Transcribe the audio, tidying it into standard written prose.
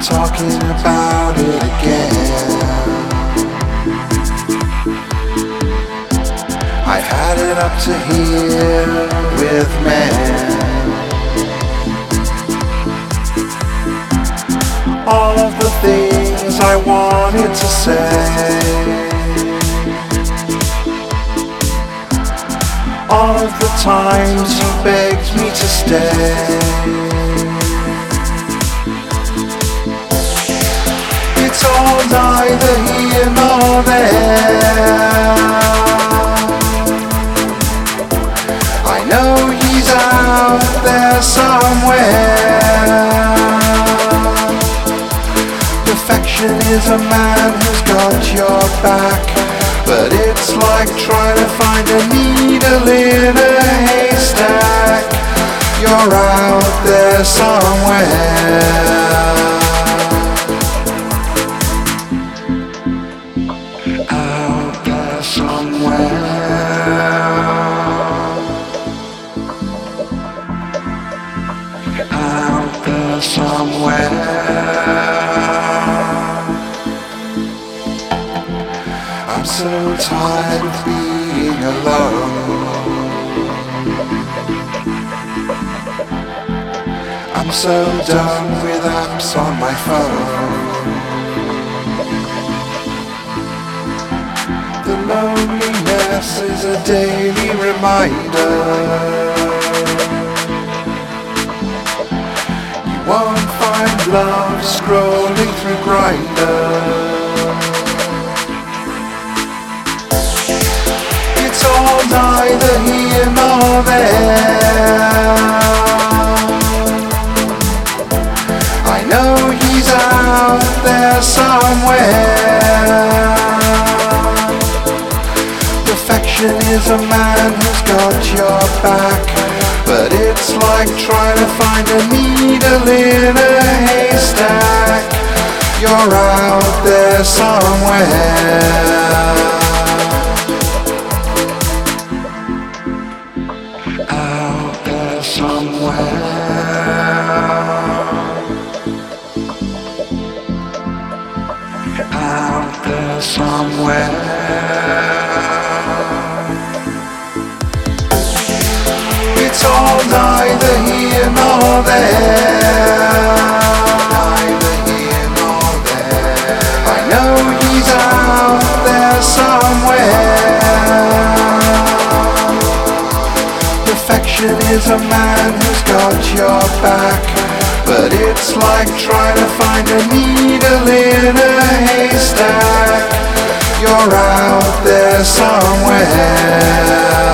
talking about it again. I've had it up to here with men. All of the things I wanted to say, all of the times you begged me to stay. It's all neither here nor there. I know he's out there somewhere. Perfection is a man who's got your back, but it's like trying to find a needle in a haystack. You're out there somewhere. Out there somewhere. Out there somewhere. I'm so tired of being alone. I'm so done with apps on my phone. The loneliness is a daily reminder. You won't find love scrolling through Grindr. It's all neither here nor there. I know he's out there somewhere. Perfection is a man who's got your back, but it's like trying to find a needle in a haystack. You're out there somewhere. Out there somewhere. Out there somewhere. It's all neither here nor there. Neither here nor there. I know he's out there somewhere. Perfection is a man who's got your back, but it's like trying to find a needle in a haystack. You're out there somewhere.